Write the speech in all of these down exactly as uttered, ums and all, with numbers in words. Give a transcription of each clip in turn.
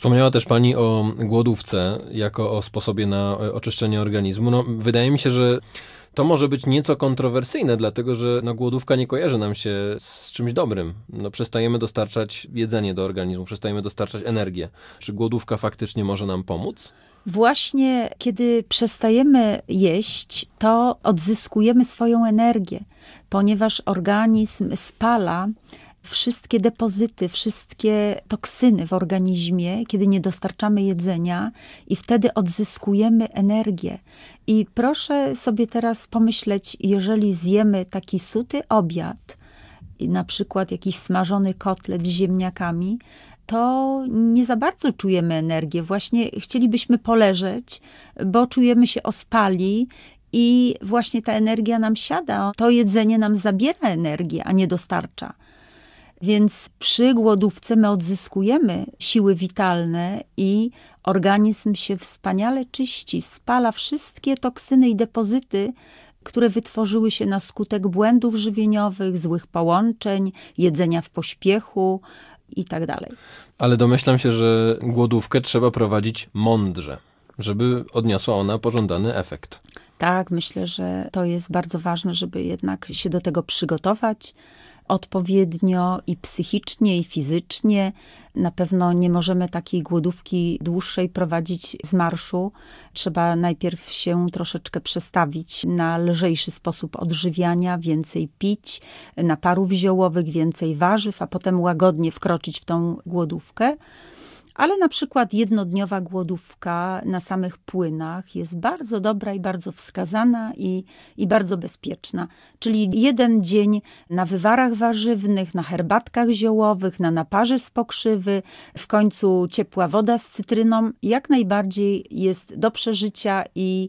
Wspomniała też Pani o głodówce jako o sposobie na oczyszczenie organizmu. No, wydaje mi się, że to może być nieco kontrowersyjne, dlatego że no, głodówka nie kojarzy nam się z czymś dobrym. No, przestajemy dostarczać jedzenie do organizmu, przestajemy dostarczać energię. Czy głodówka faktycznie może nam pomóc? Właśnie kiedy przestajemy jeść, to odzyskujemy swoją energię, ponieważ organizm spala wszystkie depozyty, wszystkie toksyny w organizmie, kiedy nie dostarczamy jedzenia i wtedy odzyskujemy energię. I proszę sobie teraz pomyśleć, jeżeli zjemy taki suty obiad, na przykład jakiś smażony kotlet z ziemniakami, to nie za bardzo czujemy energię. Właśnie chcielibyśmy poleżeć, bo czujemy się ospali i właśnie ta energia nam siada. To jedzenie nam zabiera energię, a nie dostarcza. Więc przy głodówce my odzyskujemy siły witalne i organizm się wspaniale czyści, spala wszystkie toksyny i depozyty, które wytworzyły się na skutek błędów żywieniowych, złych połączeń, jedzenia w pośpiechu i tak dalej. Ale domyślam się, że głodówkę trzeba prowadzić mądrze, żeby odniosła ona pożądany efekt. Tak, myślę, że to jest bardzo ważne, żeby jednak się do tego przygotować odpowiednio i psychicznie, i fizycznie. Na pewno nie możemy takiej głodówki dłuższej prowadzić z marszu. Trzeba najpierw się troszeczkę przestawić na lżejszy sposób odżywiania, więcej pić, naparów ziołowych, więcej warzyw, a potem łagodnie wkroczyć w tą głodówkę. Ale na przykład jednodniowa głodówka na samych płynach jest bardzo dobra i bardzo wskazana i, i bardzo bezpieczna. Czyli jeden dzień na wywarach warzywnych, na herbatkach ziołowych, na naparze z pokrzywy, w końcu ciepła woda z cytryną jak najbardziej jest do przeżycia i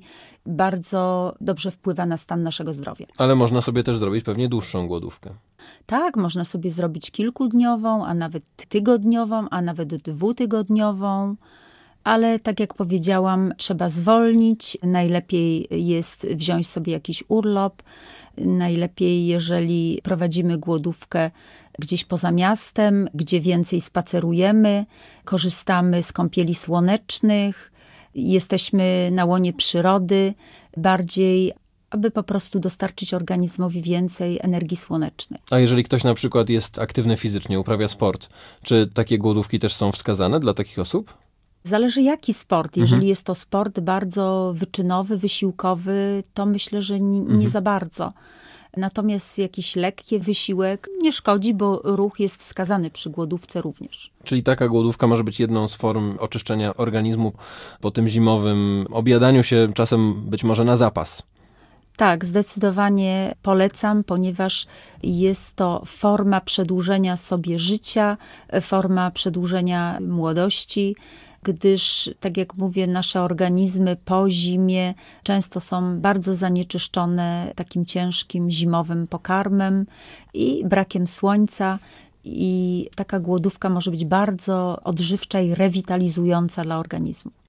bardzo dobrze wpływa na stan naszego zdrowia. Ale można sobie też zrobić pewnie dłuższą głodówkę. Tak, można sobie zrobić kilkudniową, a nawet tygodniową, a nawet dwutygodniową. Ale tak jak powiedziałam, trzeba zwolnić. Najlepiej jest wziąć sobie jakiś urlop. Najlepiej, jeżeli prowadzimy głodówkę gdzieś poza miastem, gdzie więcej spacerujemy, korzystamy z kąpieli słonecznych, jesteśmy na łonie przyrody bardziej, aby po prostu dostarczyć organizmowi więcej energii słonecznej. A jeżeli ktoś na przykład jest aktywny fizycznie, uprawia sport, czy takie głodówki też są wskazane dla takich osób? Zależy jaki sport. Jeżeli Mhm. jest to sport bardzo wyczynowy, wysiłkowy, to myślę, że nie, nie Mhm. za bardzo. Natomiast jakiś lekki wysiłek nie szkodzi, bo ruch jest wskazany przy głodówce również. Czyli taka głodówka może być jedną z form oczyszczenia organizmu po tym zimowym objadaniu się czasem być może na zapas. Tak, zdecydowanie polecam, ponieważ jest to forma przedłużenia sobie życia, forma przedłużenia młodości, gdyż, tak jak mówię, nasze organizmy po zimie często są bardzo zanieczyszczone takim ciężkim zimowym pokarmem i brakiem słońca. I taka głodówka może być bardzo odżywcza i rewitalizująca dla organizmu.